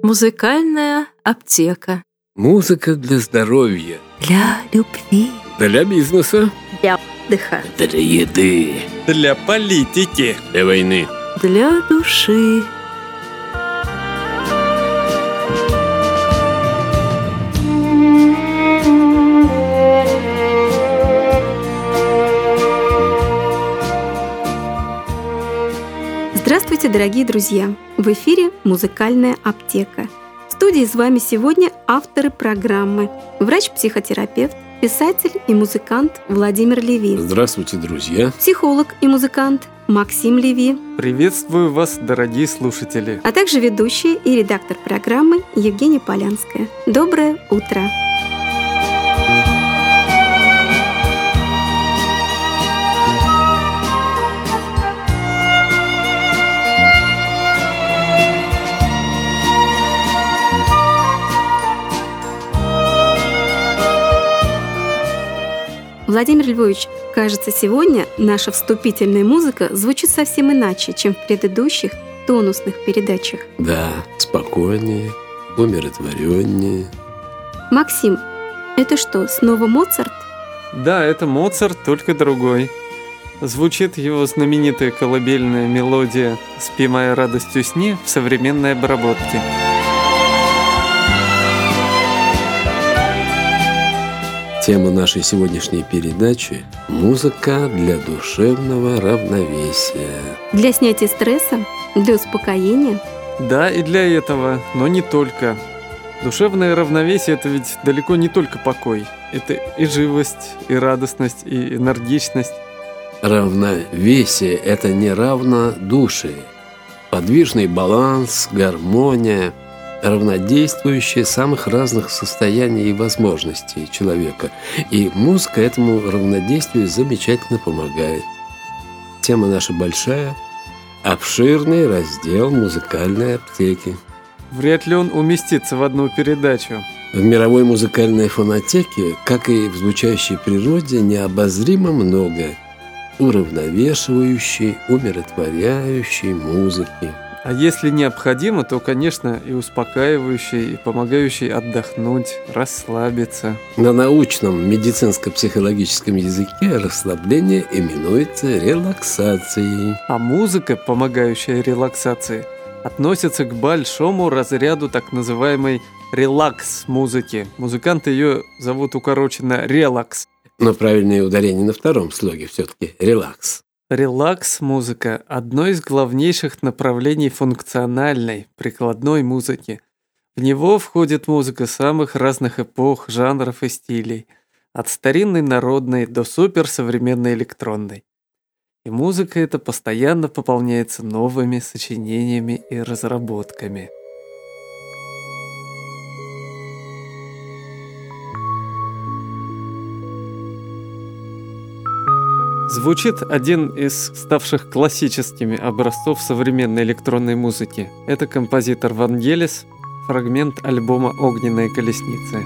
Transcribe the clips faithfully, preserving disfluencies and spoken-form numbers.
Музыкальная аптека. Музыка для здоровья. Для любви. Для бизнеса. Для отдыха. Для еды. Для политики. Для войны. Для души. Здравствуйте, дорогие друзья! В эфире «Музыкальная аптека». В студии с вами сегодня авторы программы, врач-психотерапевт, писатель и музыкант Владимир Леви. Здравствуйте, друзья! Психолог и музыкант Максим Леви. Приветствую вас, дорогие слушатели! А также ведущая и редактор программы Евгения Полянская. Доброе утро! Владимир Львович, кажется, сегодня наша вступительная музыка звучит совсем иначе, чем в предыдущих тонусных передачах. Да, спокойнее, умиротвореннее. Максим, это что, снова Моцарт? Да, это Моцарт, только другой. Звучит его знаменитая колыбельная мелодия «Спи, моя радость, усни» в современной обработке. Тема нашей сегодняшней передачи – музыка для душевного равновесия. Для снятия стресса? Для успокоения? Да, и для этого, но не только. Душевное равновесие – это ведь далеко не только покой. Это и живость, и радостность, и энергичность. Равновесие – это не равнодушие. Подвижный баланс, гармония – равнодействующие самых разных состояний и возможностей человека. И музыка этому равнодействию замечательно помогает. Тема наша большая, обширный раздел музыкальной аптеки. Вряд ли он уместится в одну передачу. В мировой музыкальной фонотеке, как и в звучащей природе, необозримо много уравновешивающей, умиротворяющей музыки. А если необходимо, то, конечно, и успокаивающий, и помогающий отдохнуть, расслабиться. На научном медицинско-психологическом языке расслабление именуется релаксацией. А музыка, помогающая релаксации, относится к большому разряду так называемой релакс-музыки. Музыканты ее зовут укороченно релакс. Но правильное ударение на втором слоге все-таки релакс. Релакс-музыка – одно из главнейших направлений функциональной, прикладной музыки. В него входит музыка самых разных эпох, жанров и стилей, от старинной народной до суперсовременной электронной. И музыка эта постоянно пополняется новыми сочинениями и разработками. Звучит один из ставших классическими образцов современной электронной музыки. Это композитор Вангелис, фрагмент альбома «Огненные колесницы».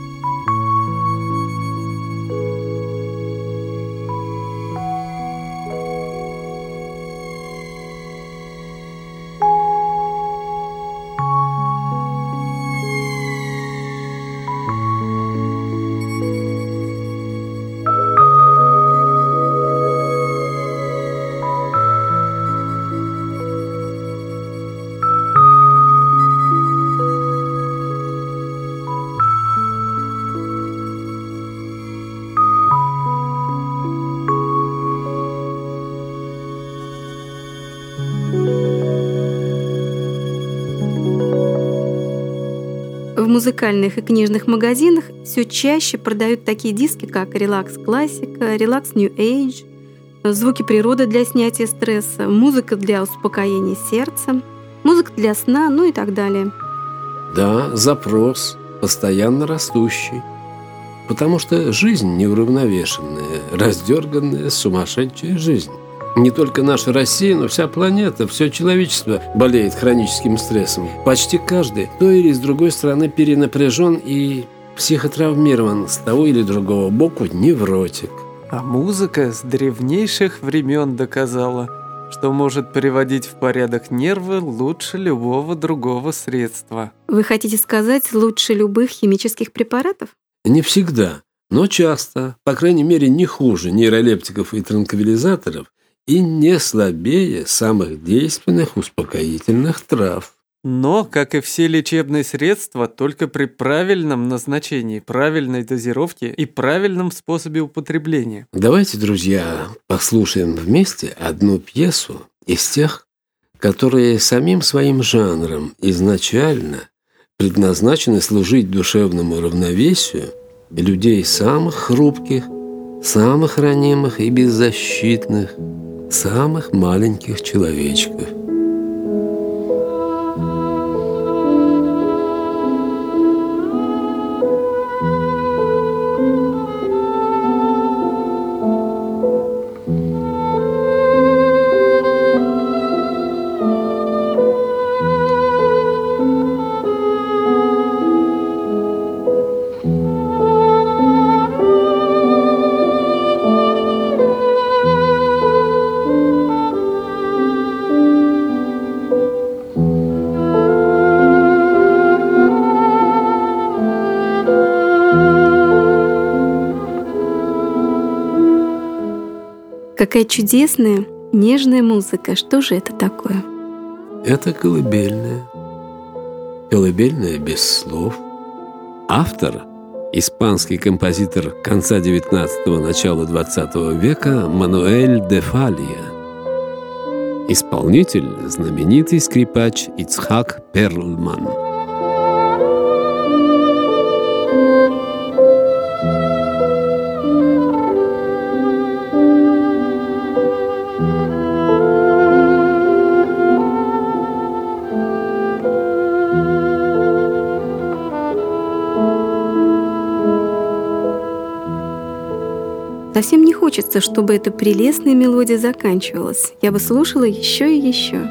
В музыкальных и книжных магазинах все чаще продают такие диски, как релакс-классика, релакс-нью-эйдж, звуки природы для снятия стресса, музыка для успокоения сердца, музыка для сна, ну и так далее. Да, запрос постоянно растущий, потому что жизнь неуравновешенная, раздерганная, сумасшедшая жизнь. Не только наша Россия, но вся планета, все человечество болеет хроническим стрессом. Почти каждый, то или с другой стороны, перенапряжен и психотравмирован, с того или другого боку невротик. А музыка с древнейших времен доказала, что может приводить в порядок нервы лучше любого другого средства. Вы хотите сказать, лучше любых химических препаратов? Не всегда, но часто, по крайней мере, не хуже нейролептиков и транквилизаторов и не слабее самых действенных успокоительных трав. Но, как и все лечебные средства, только при правильном назначении, правильной дозировке и правильном способе употребления. Давайте, друзья, послушаем вместе одну пьесу из тех, которые самим своим жанром изначально предназначены служить душевному равновесию людей самых хрупких, самых ранимых и беззащитных, самых маленьких человечков. Какая чудесная, нежная музыка. Что же это такое? Это колыбельная. Колыбельная без слов. Автор – испанский композитор конца девятнадцатого – начала двадцатого века Мануэль де Фалья. Исполнитель – знаменитый скрипач Ицхак Перлман. Совсем не хочется, чтобы эта прелестная мелодия заканчивалась. Я бы слушала еще и еще.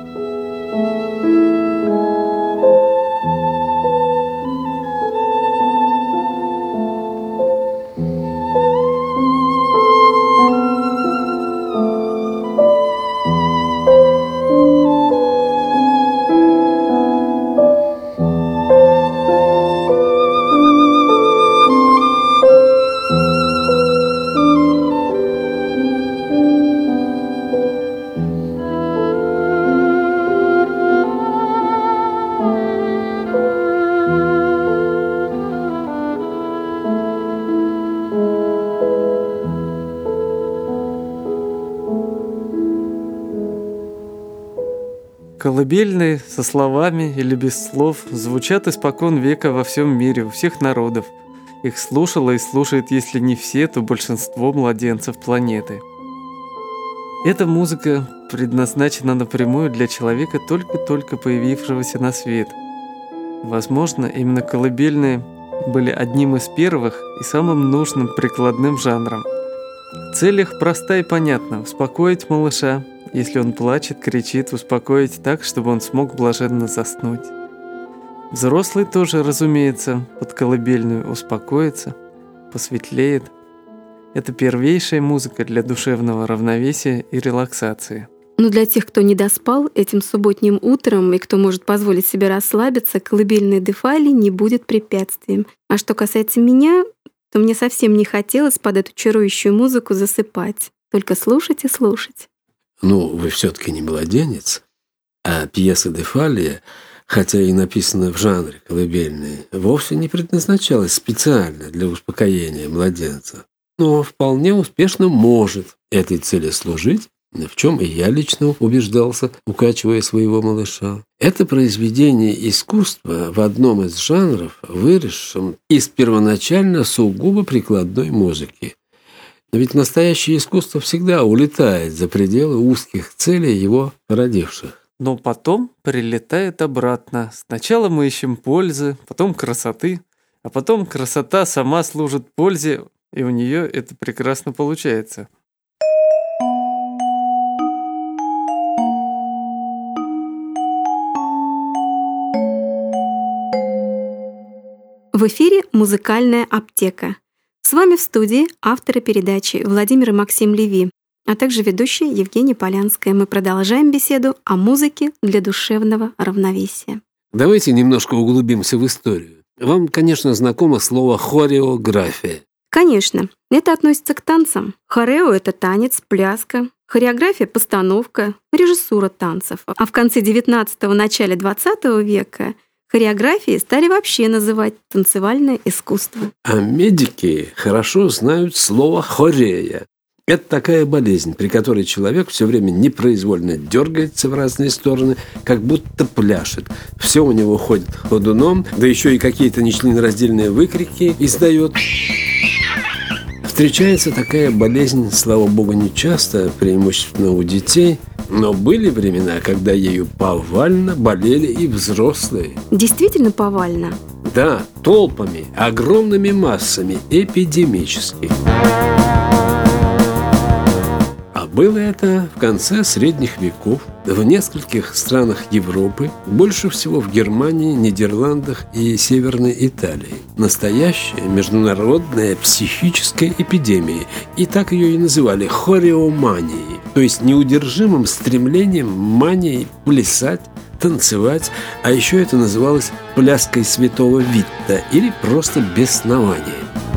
Колыбельные со словами или без слов звучат испокон века во всем мире, у всех народов. Их слушало и слушает, если не все, то большинство младенцев планеты. Эта музыка предназначена напрямую для человека, только-только появившегося на свет. Возможно, именно колыбельные были одним из первых и самым нужным прикладным жанром. Цель их проста и понятна – успокоить малыша. Если он плачет, кричит, успокоить так, чтобы он смог блаженно заснуть. Взрослый тоже, разумеется, под колыбельную успокоится, посветлеет. Это первейшая музыка для душевного равновесия и релаксации. Но для тех, кто не доспал этим субботним утром и кто может позволить себе расслабиться, колыбельная де Фальи не будет препятствием. А что касается меня, то мне совсем не хотелось под эту чарующую музыку засыпать. Только слушать и слушать. Ну, вы все-таки не младенец, а пьеса де Фалья, хотя и написана в жанре колыбельной, вовсе не предназначалась специально для успокоения младенца, но вполне успешно может этой цели служить, в чем и я лично убеждался, укачивая своего малыша. Это произведение искусства в одном из жанров, выросшем из первоначально сугубо прикладной музыки. Но ведь настоящее искусство всегда улетает за пределы узких целей его породивших. Но потом прилетает обратно. Сначала мы ищем пользы, потом красоты, а потом красота сама служит пользе, и у нее это прекрасно получается. В эфире «Музыкальная аптека». С вами в студии авторы передачи Владимир и Максим Леви. а также ведущая Евгения Полянская. Мы продолжаем беседу о музыке для душевного равновесия. Давайте немножко углубимся в историю. Вам, конечно, знакомо слово «хореография». Конечно, это относится к танцам. Хорео — это танец, пляска. Хореография — постановка, режиссура танцев. А в конце девятнадцатого — начале двадцатого века хореографией стали вообще называть танцевальное искусство. А медики хорошо знают слово «хорея». Это такая болезнь, при которой человек все время непроизвольно дергается в разные стороны, как будто пляшет. Все у него ходит ходуном, да еще и какие-то нечленораздельные выкрики издает. Встречается такая болезнь, слава богу, не часто, преимущественно у детей, но были времена, когда ею повально болели и взрослые. Действительно повально? Да, толпами, огромными массами, эпидемически. А было это в конце средних веков в нескольких странах Европы, больше всего в Германии, Нидерландах и Северной Италии. Настоящая международная психическая эпидемия, и так ее и называли хореоманией, то есть неудержимым стремлением, манией плясать, танцевать, а еще это называлось пляской святого Витта или просто беснование.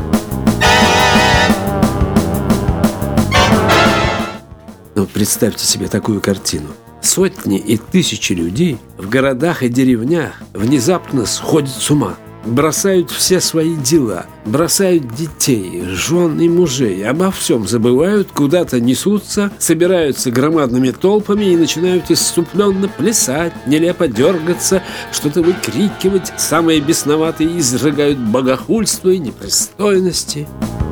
Но представьте себе такую картину. Сотни и тысячи людей в городах и деревнях внезапно сходят с ума, бросают все свои дела, бросают детей, жен и мужей, обо всем забывают, куда-то несутся, собираются громадными толпами и начинают исступленно плясать, нелепо дергаться, что-то выкрикивать, самые бесноватые изрыгают богохульство и непристойности.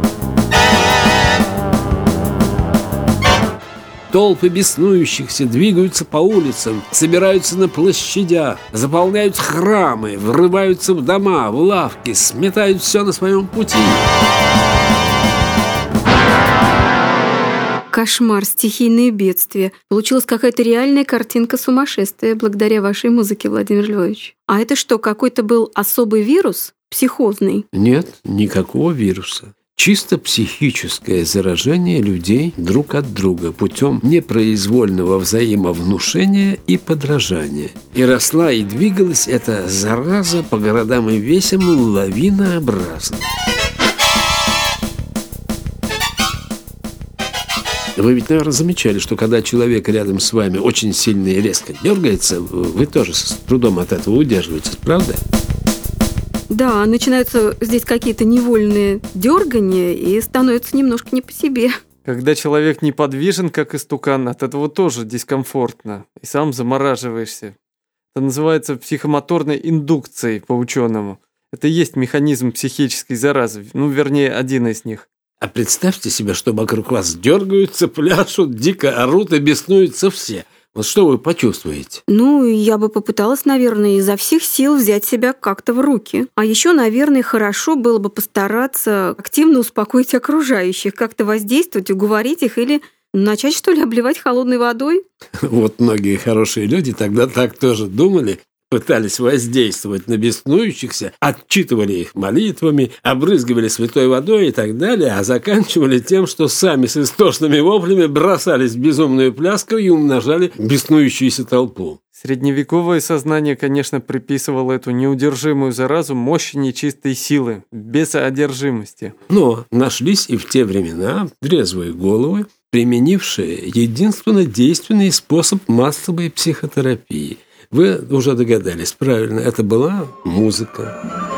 Толпы беснующихся двигаются по улицам, собираются на площадях, заполняют храмы, врываются в дома, в лавки, сметают все на своем пути. Кошмар, стихийные бедствия. Получилась какая-то реальная картинка сумасшествия благодаря вашей музыке, Владимир Львович. А это что, какой-то был особый вирус, психозный? Нет, никакого вируса. Чисто психическое заражение людей друг от друга путем непроизвольного взаимовнушения и подражания. И росла и двигалась эта зараза по городам и весям лавинообразно. Вы ведь, наверное, замечали, что когда человек рядом с вами очень сильно и резко дергается, вы тоже с трудом от этого удерживаетесь, правда? Да, начинаются здесь какие-то невольные дергания и становится немножко не по себе. Когда человек неподвижен, как истукан, от этого тоже дискомфортно. И сам замораживаешься. Это называется психомоторной индукцией по-ученому. Это и есть механизм психической заразы. Ну, вернее, один из них. А представьте себе, что вокруг вас дергаются, пляшут, дико орут и беснуются все. Вот что вы почувствуете? Ну, я бы попыталась, наверное, изо всех сил взять себя как-то в руки. А еще, наверное, хорошо было бы постараться активно успокоить окружающих, как-то воздействовать, уговорить их или начать, что ли, обливать холодной водой. Вот многие хорошие люди тогда так тоже думали. Пытались воздействовать на беснующихся, отчитывали их молитвами, обрызгивали святой водой и так далее, а заканчивали тем, что сами с истошными воплями бросались в безумную пляску и умножали беснующуюся толпу. Средневековое сознание, конечно, приписывало эту неудержимую заразу мощи нечистой силы, бесоодержимости. Но нашлись и в те времена трезвые головы, применившие единственно действенный способ массовой психотерапии – вы уже догадались, правильно, это была музыка.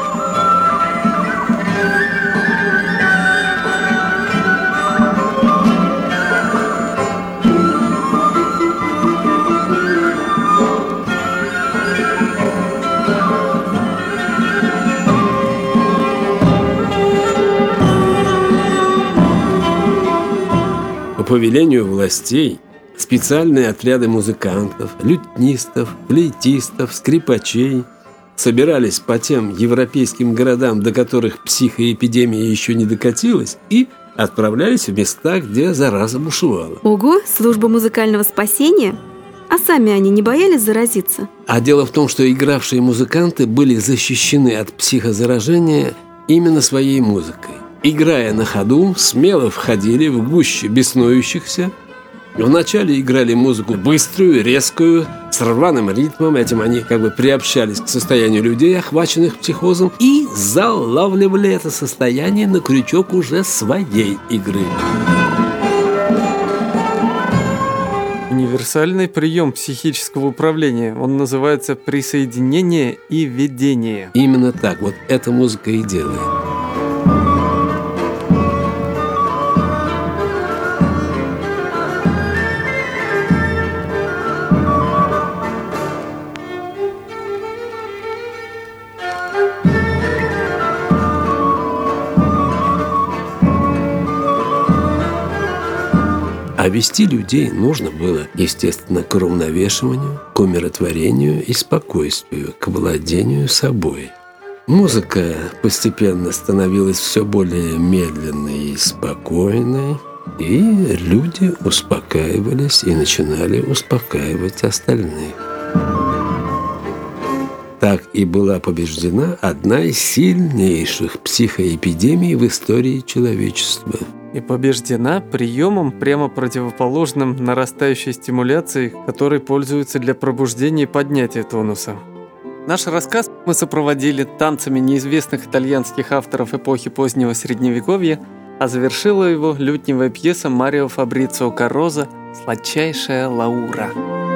По повелению властей специальные отряды музыкантов, лютнистов, флейтистов, скрипачей собирались по тем европейским городам, до которых психоэпидемия еще не докатилась, и отправлялись в места, где зараза бушевала. Ого, служба музыкального спасения? А сами они не боялись заразиться? А дело в том, что игравшие музыканты были защищены от психозаражения именно своей музыкой. Играя на ходу, смело входили в гущу беснующихся, Вначале играли музыку быструю, резкую, с рваным ритмом. Этим они как бы приобщались к состоянию людей, охваченных психозом, и залавливали это состояние на крючок уже своей игры. Универсальный прием психического управления. Он называется присоединение и ведение. Именно так. Вот эта музыка и делает. А вести людей нужно было, естественно, к уравновешиванию, к умиротворению и спокойствию, к владению собой. Музыка постепенно становилась все более медленной и спокойной, и люди успокаивались и начинали успокаивать остальных. Так и была побеждена одна из сильнейших психоэпидемий в истории человечества. И побеждена приемом, прямо противоположным нарастающей стимуляции, которой пользуются для пробуждения и поднятия тонуса. Наш рассказ мы сопроводили танцами неизвестных итальянских авторов эпохи позднего Средневековья, а завершила его лютневая пьеса Марио Фабрицио Кароза «Сладчайшая Лаура».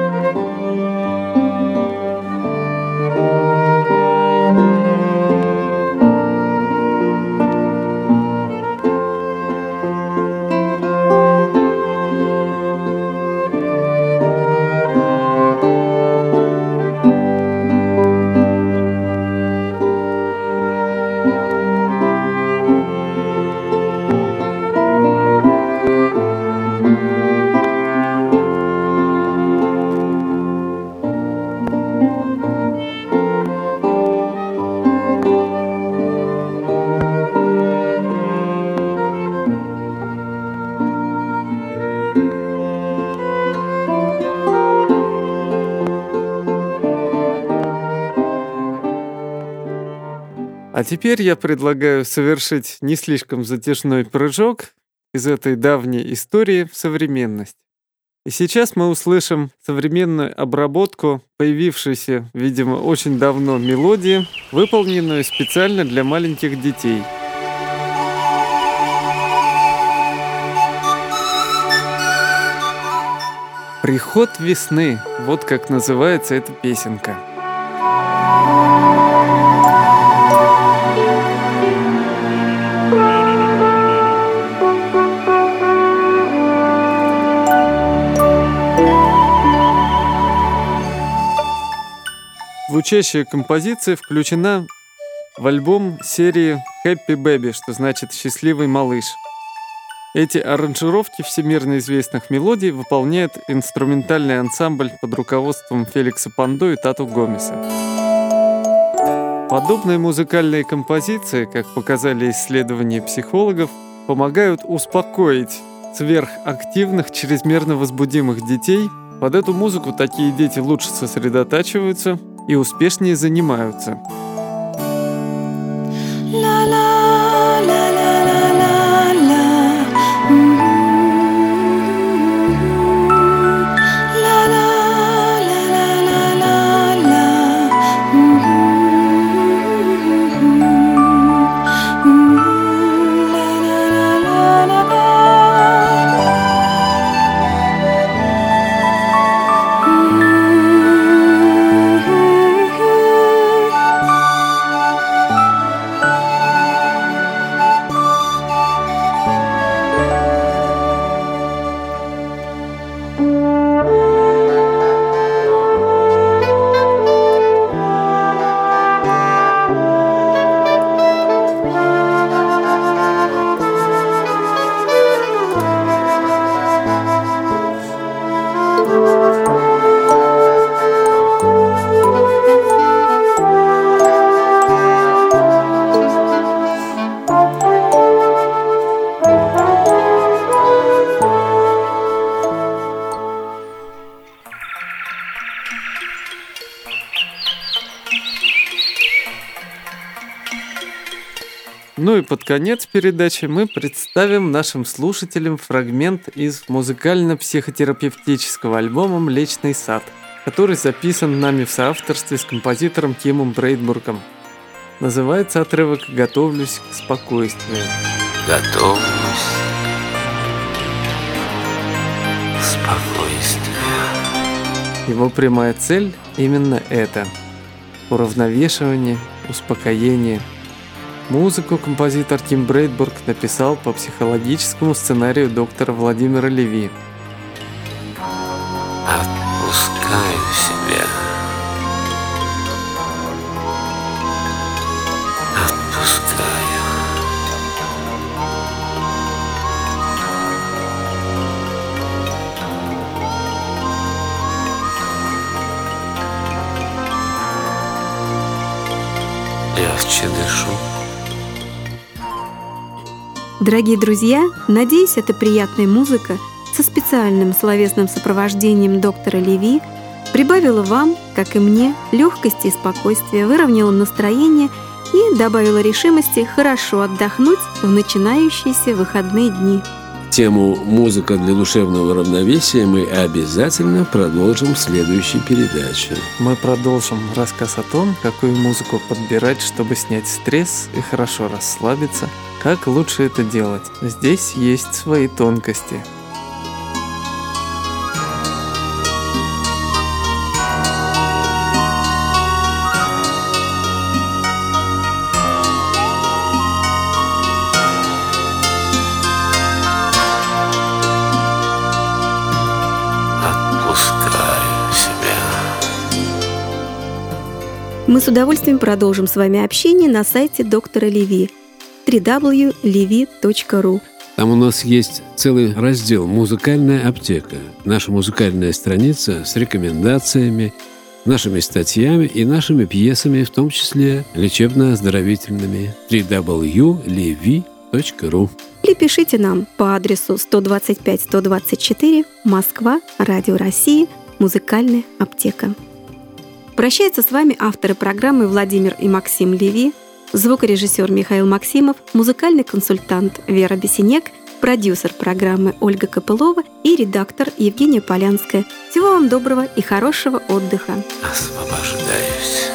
А теперь я предлагаю совершить не слишком затяжной прыжок из этой давней истории в современность. И сейчас мы услышим современную обработку появившейся, видимо, очень давно мелодии, выполненную специально для маленьких детей. «Приход весны» — вот как называется эта песенка. Звучащая композиция включена в альбом серии «Happy Baby», что значит «Счастливый малыш». Эти аранжировки всемирно известных мелодий выполняет инструментальный ансамбль под руководством Феликса Пандо и Тату Гомеса. Подобные музыкальные композиции, как показали исследования психологов, помогают успокоить сверхактивных, чрезмерно возбудимых детей. Под эту музыку такие дети лучше сосредотачиваются и успешнее занимаются. и под конец передачи мы представим нашим слушателям фрагмент из музыкально-психотерапевтического альбома «Млечный сад», который записан нами в соавторстве с композитором Тимом Брейдбургом. Называется отрывок «Готовлюсь к спокойствию». Готовлюсь к спокойствию. Его прямая цель именно это – уравновешивание, успокоение. Музыку композитор Тим Брейдбург написал по психологическому сценарию доктора Владимира Леви. Отпускаю себя. Отпускаю. Легче дышу. Дорогие друзья, надеюсь, эта приятная музыка со специальным словесным сопровождением доктора Леви прибавила вам, как и мне, легкости и спокойствия, выровняла настроение и добавила решимости хорошо отдохнуть в начинающиеся выходные дни. Тему «Музыка для душевного равновесия» мы обязательно продолжим в следующей передаче. Мы продолжим рассказ о том, какую музыку подбирать, чтобы снять стресс и хорошо расслабиться, как лучше это делать. Здесь есть свои тонкости. Мы с удовольствием продолжим с вами общение на сайте доктора Леви дабл ю дабл ю дабл ю точка леви точка ру. Там у нас есть целый раздел «Музыкальная аптека». Наша музыкальная страница с рекомендациями, нашими статьями и нашими пьесами, в том числе лечебно-оздоровительными. дабл ю дабл ю дабл ю точка леви точка ру. Или пишите нам по адресу сто двадцать пять сто двадцать четыре, Москва, Радио России, Музыкальная аптека. Прощаются с вами авторы программы Владимир и Максим Леви, звукорежиссер Михаил Максимов, музыкальный консультант Вера Бесенек, продюсер программы Ольга Копылова и редактор Евгения Полянская. Всего вам доброго и хорошего отдыха. Освобождаюсь.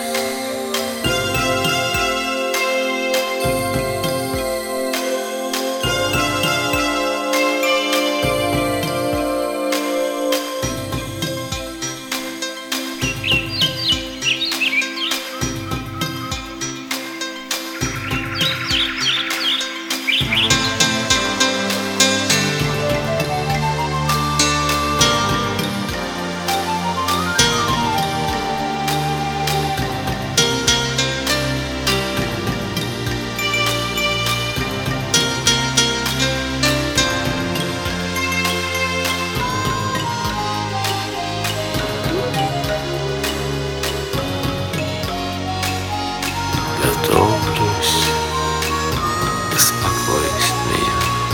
Готовлюсь к спокойствию.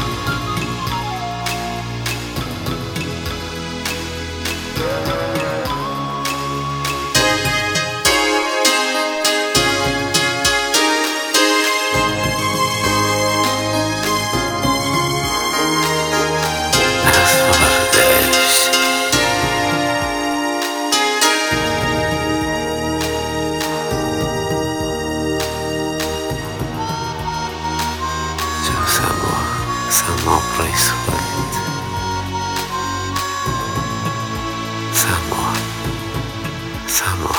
Освобождаюсь. Само происходит. Само. Само.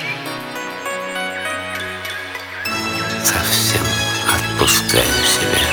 Совсем отпускаю себя.